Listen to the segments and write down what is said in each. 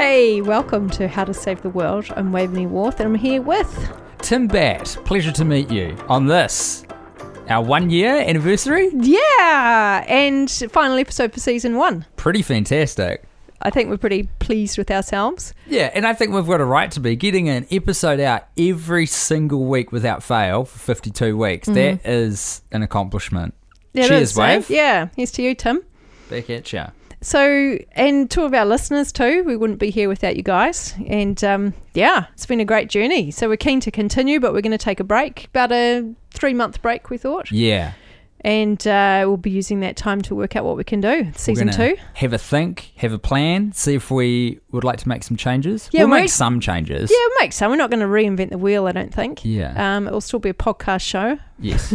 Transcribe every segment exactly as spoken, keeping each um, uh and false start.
Hey, welcome to How to Save the World. I'm Waveney Worth and I'm here with... Tim Batt. Pleasure to meet you on this, our one year anniversary. Yeah, and final episode for season one. Pretty fantastic. I think we're pretty pleased with ourselves. Yeah, and I think we've got a right to be getting an episode out every single week without fail for fifty-two weeks. Mm. That is an accomplishment. Yeah, Cheers, Wave. Yeah, here's to you, Tim. Back at ya. So, and two of our listeners too, we wouldn't be here without you guys. And um, yeah, it's been a great journey. So we're keen to continue, but we're going to take a break, about a three-month break, we thought. Yeah. And uh, we'll be using that time to work out what we can do. Season two. Have a think, have a plan, see if we would like to make some changes. Yeah, we'll we're, make some changes. Yeah, we'll make some. We're not going to reinvent the wheel, I don't think. Yeah. Um, it will still be a podcast show. Yes.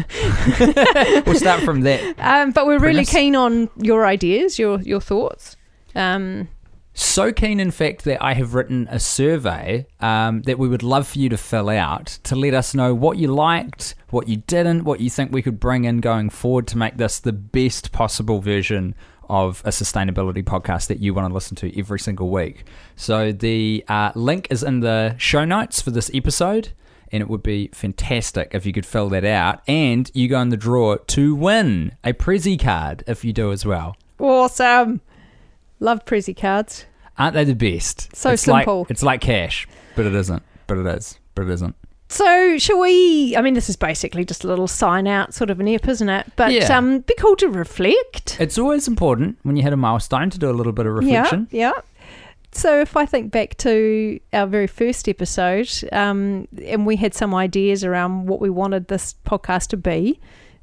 We'll start from that. Um, but we're premise. really keen on your ideas, your your thoughts. Um, So keen, in fact, that I have written a survey um, that we would love for you to fill out to let us know what you liked, what you didn't, what you think we could bring in going forward to make this the best possible version of a sustainability podcast that you want to listen to every single week. So the uh, link is in the show notes for this episode, and it would be fantastic if you could fill that out. And you go in the draw to win a Prezi card if you do as well. Awesome. Love Prezi cards. Aren't they the best? So it's simple. Like, it's like cash, but it isn't. But it is. But it isn't. So shall we, I mean, this is basically just a little sign out sort of an ep, isn't it? But Yeah. um, be cool to reflect. It's always important when you hit a milestone to do a little bit of reflection. Yeah, yeah. So if I think back to our very first episode, um, and we had some ideas around what we wanted this podcast to be,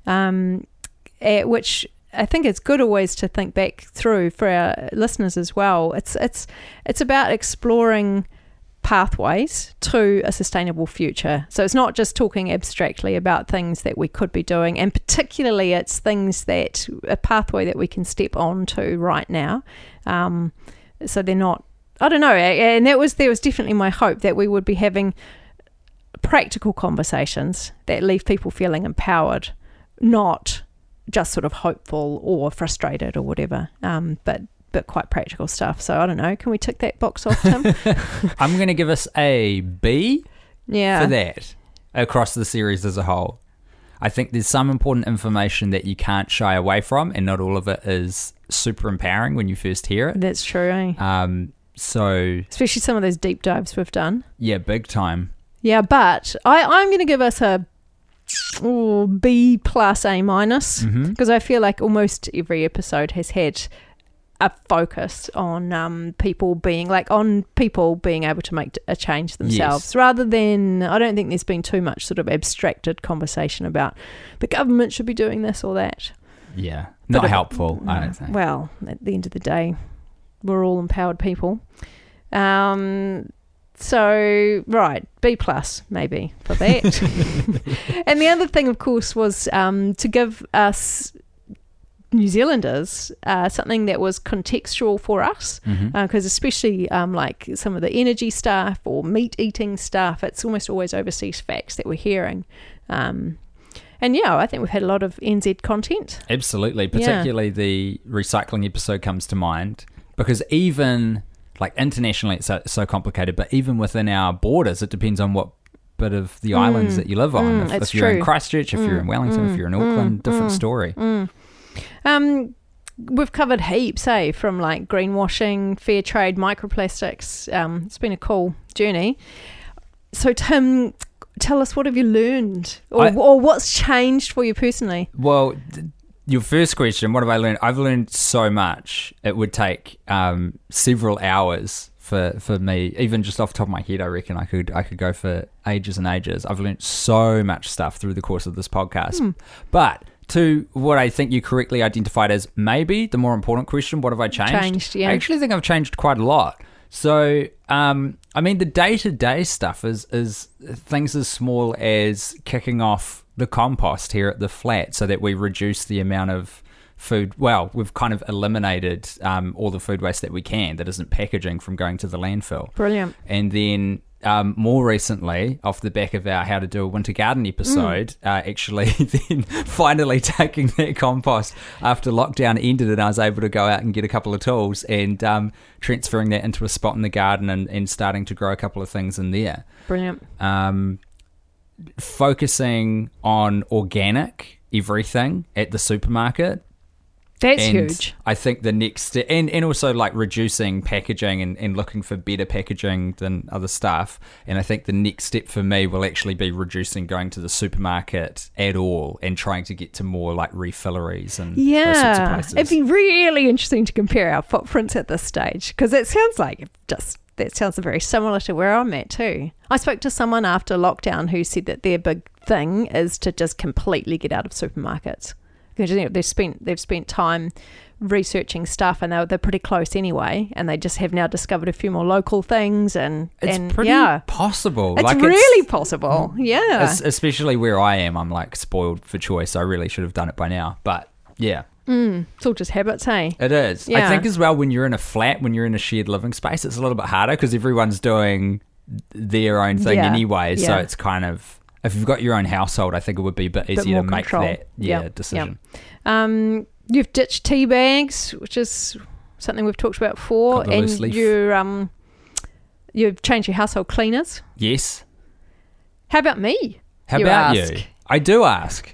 um, at which I think it's good always to think back through for our listeners as well. It's it's it's about exploring pathways to a sustainable future. So it's not just talking abstractly about things that we could be doing, and particularly it's things that a pathway that we can step onto right now. Um, so they're not, I don't know, and that was there was definitely my hope that we would be having practical conversations that leave people feeling empowered, not just sort of hopeful or frustrated or whatever, um, but but quite practical stuff. So I don't know, can we tick that box off, Tim? I'm going to give us a B yeah. for that across the series as a whole. I think there's some important information that you can't shy away from, and not all of it is super empowering when you first hear it. That's true, eh? Um, so especially some of those deep dives we've done. Yeah, big time. Yeah, but I, I'm going to give us a oh, B plus A minus, because mm-hmm. I feel like almost every episode has had a focus on um, people being like on people being able to make a change themselves, yes. rather than, I don't think there's been too much sort of abstracted conversation about the government should be doing this or that. Yeah, not but helpful, it, I don't think. Well, at the end of the day, we're all empowered people. Um, so, right, B plus maybe for that. And the other thing, of course, was um, to give us New Zealanders uh, something that was contextual for us, because mm-hmm. uh, especially um, like some of the energy stuff or meat eating stuff, it's almost always overseas facts that we're hearing. Um, and yeah, I think we've had a lot of N Z content. Absolutely, particularly yeah. the recycling episode comes to mind, because even like internationally it's so, so complicated, but even within our borders it depends on what bit of the mm. islands that you live on. Mm, if if you're true. in Christchurch, if mm, you're in Wellington, mm, if you're in Auckland, mm, different mm, story. Mm. Um, we've covered heaps, eh, from like greenwashing, fair trade, microplastics. Um, it's been a cool journey. So Tim, tell us, what have you learned, or, I, or what's changed for you personally? Well, th- your first question, what have I learned? I've learned so much. It would take um, several hours for, for me, even just off the top of my head. I reckon I could I could go for ages and ages. I've learned so much stuff through the course of this podcast. Hmm. But to what I think you correctly identified as maybe the more important question, what have I changed? Changed, yeah. I actually think I've changed quite a lot. So, um, I mean, the day-to-day stuff is, is things as small as kicking off the compost here at the flat so that we reduce the amount of food. Well, we've kind of eliminated um, all the food waste that we can that isn't packaging from going to the landfill. Brilliant. And then um, more recently, off the back of our How to Do a Winter Garden episode, mm. uh, actually then finally taking that compost after lockdown ended, and I was able to go out and get a couple of tools and um, transferring that into a spot in the garden and, and starting to grow a couple of things in there. Brilliant. Um, focusing on organic everything at the supermarket. That's and huge. I think the next step, and, and also like reducing packaging and, and looking for better packaging than other stuff. And I think the next step for me will actually be reducing going to the supermarket at all and trying to get to more like refilleries and yeah. those sorts of places. It'd be really interesting to compare our footprints at this stage, because it sounds like it just that sounds very similar to where I'm at too. I spoke to someone after lockdown who said that their big thing is to just completely get out of supermarkets. Because, you know, they've spent they've spent time researching stuff, and they're they're pretty close anyway, and they just have now discovered a few more local things, and it's and, pretty yeah. possible. It's like really it's, possible, yeah. Especially where I am, I'm like spoiled for choice. I really should have done it by now, but yeah. Mm, it's all just habits, hey? It is. Yeah. I think as well, when you're in a flat, when you're in a shared living space, it's a little bit harder because everyone's doing their own thing yeah. anyway. Yeah. So it's kind of, if you've got your own household, I think it would be a bit easier bit to make control. that yeah, yep. decision. Yep. Um, you've ditched tea bags, which is something we've talked about before, and you're, um, you've changed your household cleaners. Yes. How about me? How you about ask? you? I do ask.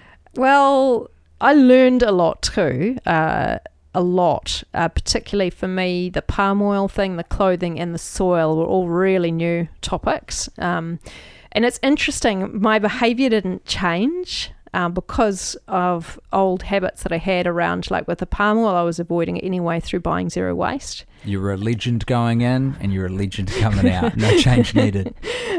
Well, I learned a lot too, uh, a lot, uh, particularly for me, the palm oil thing, the clothing and the soil were all really new topics. Um, and it's interesting, my behaviour didn't change uh, because of old habits that I had around, like with the palm oil, I was avoiding it anyway through buying zero waste. You were a legend going in and you're a legend coming out. No change needed.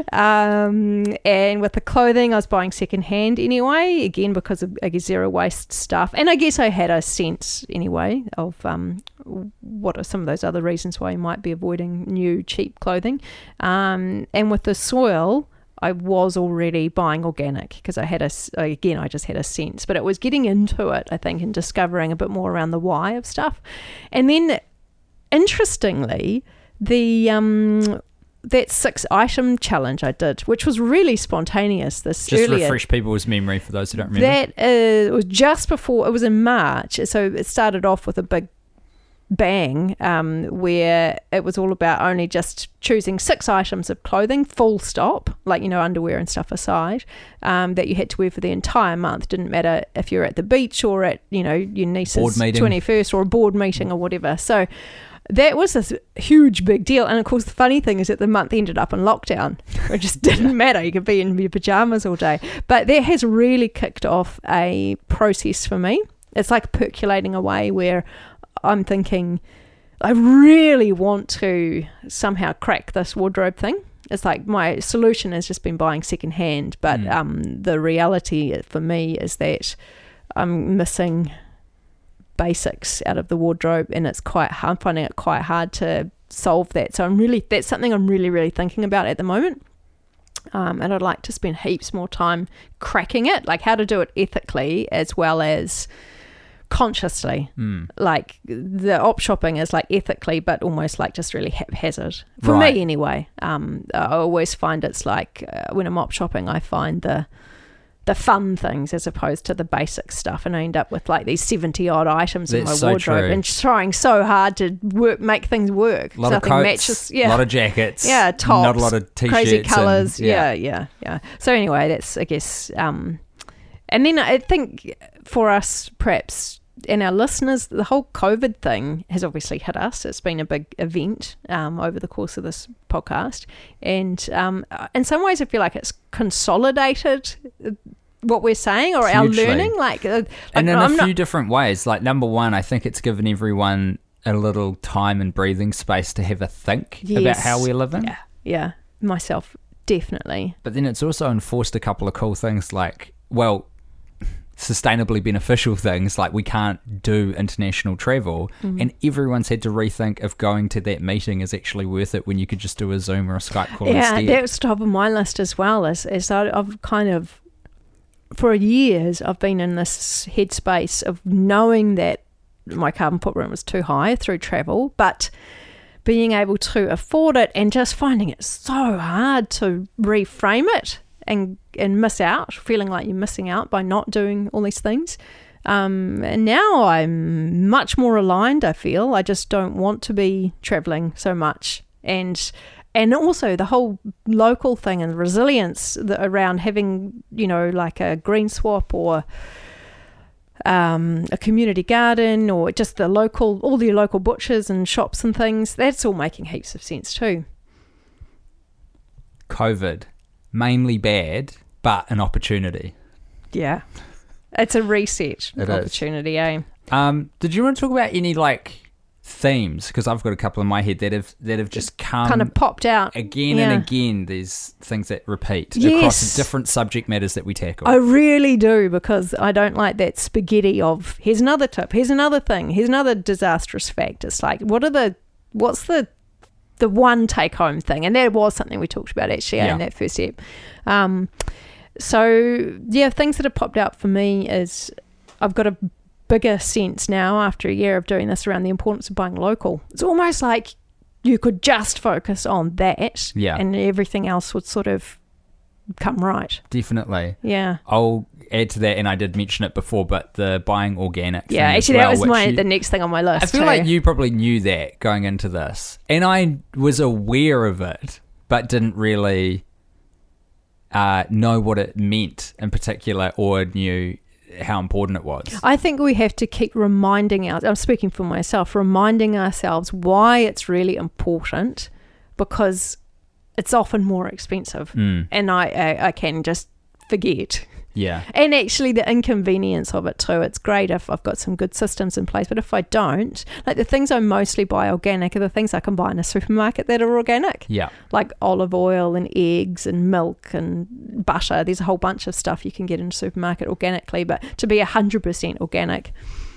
Um, and with the clothing, I was buying secondhand anyway, again, because of, I guess, zero waste stuff. And I guess I had a sense anyway of um, what are some of those other reasons why you might be avoiding new, cheap clothing. Um, and with the soil, I was already buying organic because I had a, again, I just had a sense. But it was getting into it, I think, and discovering a bit more around the why of stuff. And then, interestingly, the um, that six item challenge I did, which was really spontaneous this just earlier. Refresh people's memory for those who don't remember. That uh, was just before, it was in March, so it started off with a big bang um, where it was all about only just choosing six items of clothing, full stop, like, you know, underwear and stuff aside, um, that you had to wear for the entire month. Didn't matter if you're at the beach or at, you know, your niece's twenty-first or a board meeting or whatever. So that was a huge big deal. And of course, the funny thing is that the month ended up in lockdown. It just didn't matter. You could be in your pajamas all day. But that has really kicked off a process for me. It's like percolating away where I'm thinking, I really want to somehow crack this wardrobe thing. It's like my solution has just been buying secondhand. But mm. um, the reality for me is that I'm missing basics out of the wardrobe, and it's quite hard, I'm finding it quite hard to solve that. So I'm really, that's something I'm really, really thinking about at the moment. Um, and I'd like to spend heaps more time cracking it, like how to do it ethically as well as consciously. Mm. Like the op shopping is like ethically, but almost like just really haphazard for right. me anyway. Um, I always find it's like uh, when I'm op shopping, I find the the fun things as opposed to the basic stuff, and I end up with like these seventy odd items That's in my so wardrobe true. and trying so hard to work, make things work. A lot Nothing of coats, matches. Yeah. a lot of jackets, yeah, tops, not a lot of t-shirts, crazy colours. And, yeah. yeah, yeah, yeah. So anyway, that's I guess. Um, and then I think for us, perhaps, and our listeners, the whole COVID thing has obviously hit us. It's been a big event um, over the course of this podcast. And um, in some ways, I feel like it's consolidated what we're saying or Hugely. our learning. Like, uh, And like, in I'm a few not, different ways. Like, number one, I think it's given everyone a little time and breathing space to have a think yes, about how we're living. Yeah, yeah, myself, definitely. But then it's also enforced a couple of cool things like, well, sustainably beneficial things like we can't do international travel, mm. and everyone's had to rethink if going to that meeting is actually worth it when you could just do a Zoom or a Skype call yeah, instead. Yeah, that was top of my list as well. As, as I've kind of, for years, I've been in this headspace of knowing that my carbon footprint was too high through travel, but being able to afford it and just finding it so hard to reframe it and and miss out, feeling like you're missing out by not doing all these things. Um, and now I'm much more aligned, I feel. I just don't want to be traveling so much. And and also the whole local thing and resilience that around having, you know, like a green swap or um, a community garden or just the local, all the local butchers and shops and things, that's all making heaps of sense too. COVID, mainly bad, but an opportunity. Yeah. It's a reset It opportunity, is. eh? Um, did you want to talk about any like themes? Because I've got a couple in my head that have that have just come kind of popped out again yeah. and again. There's things that repeat Yes. across different subject matters that we tackle. I really do, because I don't like that spaghetti of here's another tip, here's another thing, here's another disastrous fact. It's like, what are the, what's the, the one take home thing? And that was something we talked about actually Yeah. in that first step. Um, so yeah, things that have popped out for me is I've got a bigger sense now after a year of doing this around the importance of buying local. It's almost like you could just focus on that Yeah. and everything else would sort of come right. Definitely. Yeah. I'll add to that, and I did mention it before, but the buying organic Yeah, thing as actually well, that was which my you- the next thing on my list. I feel too. like you probably knew that going into this, and I was aware of it, but didn't really uh, know what it meant in particular, or knew how important it was. I think we have to keep reminding our I'm speaking for myself, reminding ourselves why it's really important, because it's often more expensive. Mm, And I, I, I can just forget. yeah, And actually the inconvenience of it too. It's great if I've got some good systems in place, but if I don't, like the things I mostly buy organic are the things I can buy in a supermarket that are organic. yeah, Like olive oil and eggs and milk and butter. There's a whole bunch of stuff you can get in a supermarket organically, but to be one hundred percent organic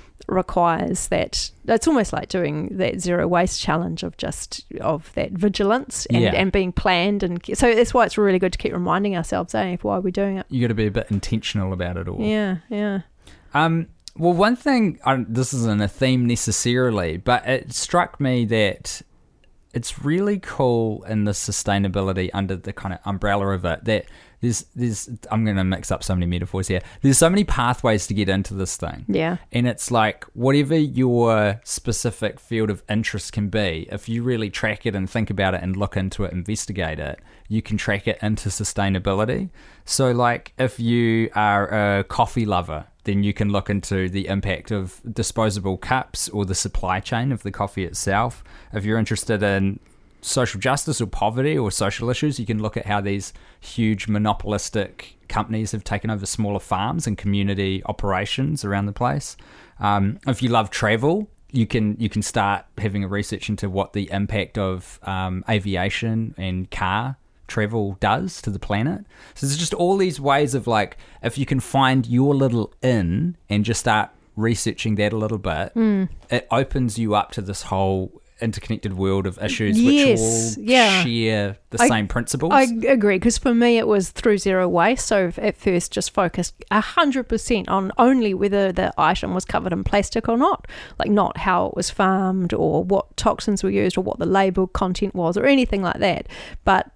requires that. It's almost like doing that zero waste challenge of just of that vigilance and, Yeah. and being planned. And so that's why it's really good to keep reminding ourselves, eh, of why we're doing it. you got to be a bit intentional about it all. Yeah, yeah. Um, well, one thing, I, this isn't a theme necessarily, but it struck me that it's really cool in the sustainability under the kind of umbrella of it that there's, there's I'm going to mix up so many metaphors here. There's so many pathways to get into this thing. Yeah. And it's like whatever your specific field of interest can be, if you really track it and think about it and look into it, investigate it, you can track it into sustainability. So like if you are a coffee lover, then you can look into the impact of disposable cups or the supply chain of the coffee itself. If you're interested in social justice or poverty or social issues, you can look at how these huge monopolistic companies have taken over smaller farms and community operations around the place. Um, if you love travel, you can you can start having a research into what the impact of um, aviation and car travel does to the planet. So there's just all these ways of like, if you can find your little in and just start researching that a little bit, Mm. it opens you up to this whole interconnected world of issues Yes, which all yeah. share the I- same principles. I agree, because for me it was through zero waste. So at first just focused one hundred percent on only whether the item was covered in plastic or not, like not how it was farmed or what toxins were used or what the label content was or anything like that. But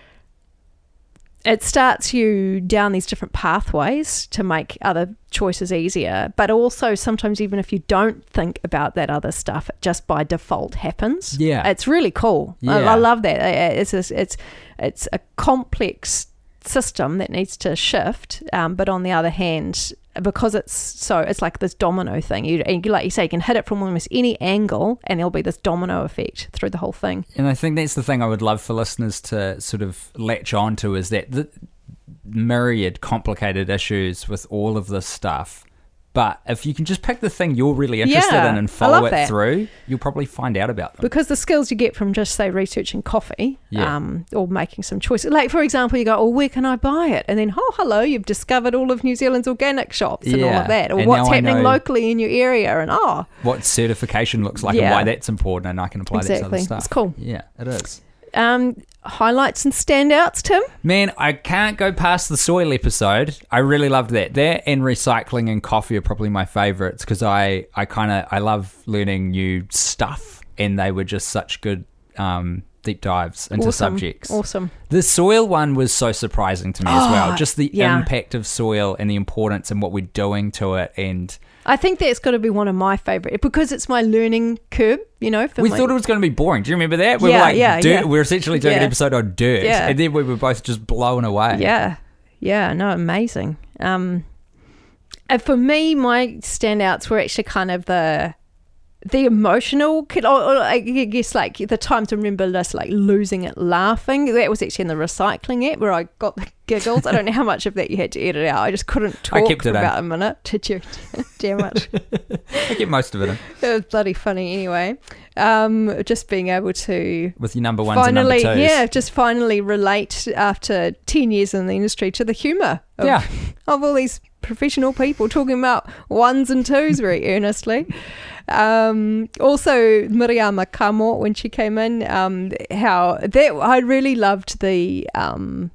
it starts you down these different pathways to make other choices easier, but also sometimes even if you don't think about that other stuff, it just by default happens. Yeah. It's really cool. I, Yeah. I love that. It's a, it's it's a complex system that needs to shift, um, but on the other hand, because it's so it's like this domino thing. You, and like you say, you can hit it from almost any angle, and there'll be this domino effect through the whole thing. And I think that's the thing I would love for listeners to sort of latch on to, is that the myriad complicated issues with all of this stuff. But if you can just pick the thing you're really interested Yeah, in and I follow love it that. through, you'll probably find out about them. Because the skills you get from just, say, researching coffee, Yeah. um, or making some choices. Like, for example, you go, oh, where can I buy it? And then, oh, hello, you've discovered all of New Zealand's organic shops and all Yeah. of that. Or And what's now I happening know- locally in your area. And, oh, What certification looks like and Yeah. why that's important, and I can apply that to Exactly. other stuff. It's cool. Yeah, it is. um, highlights and standouts, Tim? Man, I can't go past the soil episode. I really loved that. That and recycling and coffee are probably my favourites, because I, I kind of I love learning new stuff, and they were just such good um, deep dives into awesome. subjects. Awesome. The soil one was so surprising to me as Oh, well. Just the yeah. impact of soil and the importance and what we're doing to it. And I think that's got to be one of my favourite because it's my learning curve, you know. For we my, thought it was going to be boring. Do you remember that? We Yeah, were like, yeah, dirt. yeah. We were essentially doing an Yeah. episode on dirt. Yeah. And then we were both just blown away. Yeah, yeah, no, amazing. Um, and for me, my standouts were actually kind of the the emotional, or, or I guess like the time to remember just like losing it laughing. That was actually in the recycling app where I got the giggles. I don't know how much of that you had to edit out. I just couldn't talk I kept for it in. about a minute. Did you? Damn it. I get most of it in. It was bloody funny anyway. Um, just being able to With your number ones finally, and number twos. yeah, just finally relate after ten years in the industry to the humour of, Yeah. of all these professional people talking about ones and twos very earnestly. Um, also, Miriama Kamo, when she came in, um, how that I really loved the um,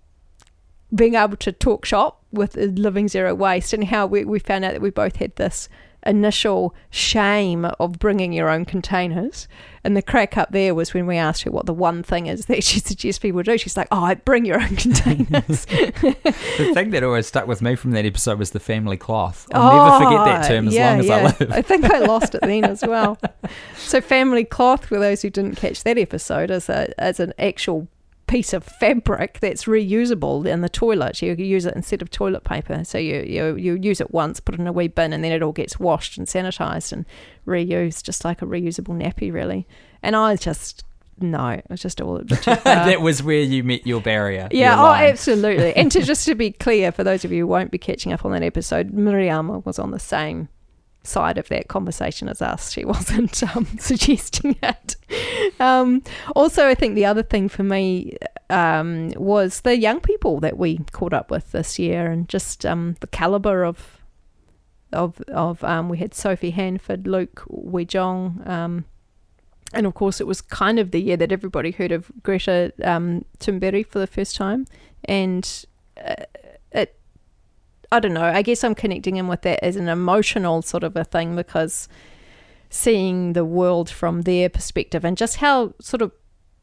being able to talk shop with Living Zero Waste, and how we, we found out that we both had this initial shame of bringing your own containers. And the crack up there was when we asked her what the one thing is that she suggests people do. She's like, oh, bring your own containers. The thing that always stuck with me from that episode was the family cloth. I'll never forget that term as yeah, long as yeah. I live. I think I lost it then as well. So family cloth, for those who didn't catch that episode, is a is an actual piece of fabric that's reusable in the toilet. You use it instead of toilet paper. So you, you you use it once, put it in a wee bin, and then it all gets washed and sanitized and reused, just like a reusable nappy, really. And I just, no, it was just all a bit too far. That was where you met your barrier. Yeah, your oh, line. absolutely. And to just to be clear, for those of you who won't be catching up on that episode, Miriama was on the same side of that conversation as us. She wasn't um, suggesting it. Um, also, I think the other thing for me um, was the young people that we caught up with this year, and just um, the calibre of of of um, we had Sophie Hanford, Luke Wejong, um, and of course it was kind of the year that everybody heard of Greta um, Thunberg for the first time, and uh, it I don't know, I guess I'm connecting in with that as an emotional sort of a thing, because seeing the world from their perspective and just how sort of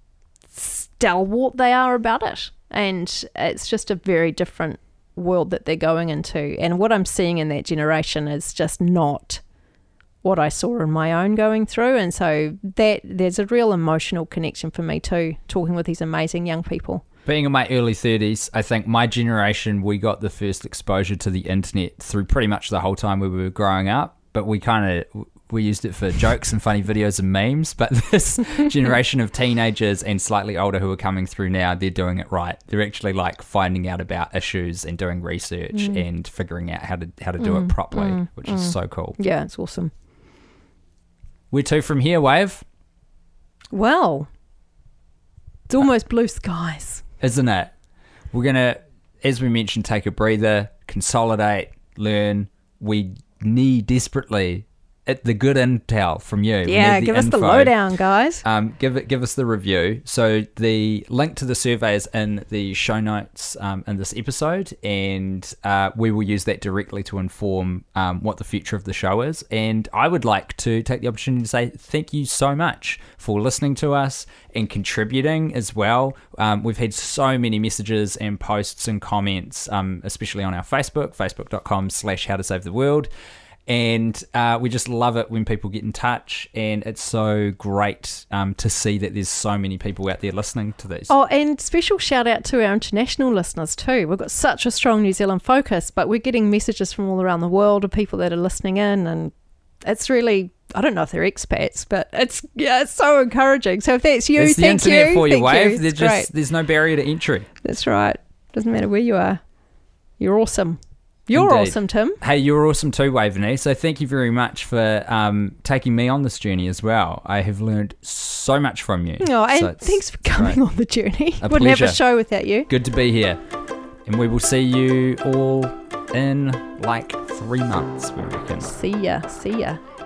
stalwart they are about it. And it's just a very different world that they're going into. And what I'm seeing in that generation is just not what I saw in my own going through. And so that there's a real emotional connection for me too, talking with these amazing young people. Being in my early thirties, I think my generation, we got the first exposure to the internet through pretty much the whole time we were growing up, but we kind of, we used it for jokes and funny videos and memes. But this generation of teenagers and slightly older who are coming through now, they're doing it right. They're actually like finding out about issues and doing research mm. and figuring out how to how to do mm, it properly, mm, which mm. is so cool. Yeah, it's awesome. Where to from here, Wave? Well, it's almost blue skies. Isn't it? We're going to, as we mentioned, take a breather, consolidate, learn. We need desperately it, the good intel from you. Yeah, give us info. the lowdown, guys. Um, give it, give us the review. So the link to the survey is in the show notes um, in this episode, and uh, we will use that directly to inform um, what the future of the show is. And I would like to take the opportunity to say thank you so much for listening to us and contributing as well. Um, we've had so many messages and posts and comments, um, especially on our Facebook, facebook.com slash how to save the world. And uh, we just love it when people get in touch, and it's so great um, to see that there's so many people out there listening to these. Oh, and special shout out to our international listeners too. We've got such a strong New Zealand focus, but we're getting messages from all around the world of people that are listening in, and it's really, I don't know if they're expats, but it's yeah, it's so encouraging. So if that's you, it's thank the internet you. for you, thank Wave. you. There's It's just great. there's no barrier to entry. That's right. Doesn't matter where you are. You're awesome. You're Indeed. awesome, Tim. Hey, you're awesome too, Waveney. So thank you very much for um, taking me on this journey as well. I have learned so much from you. Oh, and so thanks for coming great. on the journey. A Wouldn't have pleasure. a show without you. Good to be here. And we will see you all in like three months, we reckon. See ya. See ya.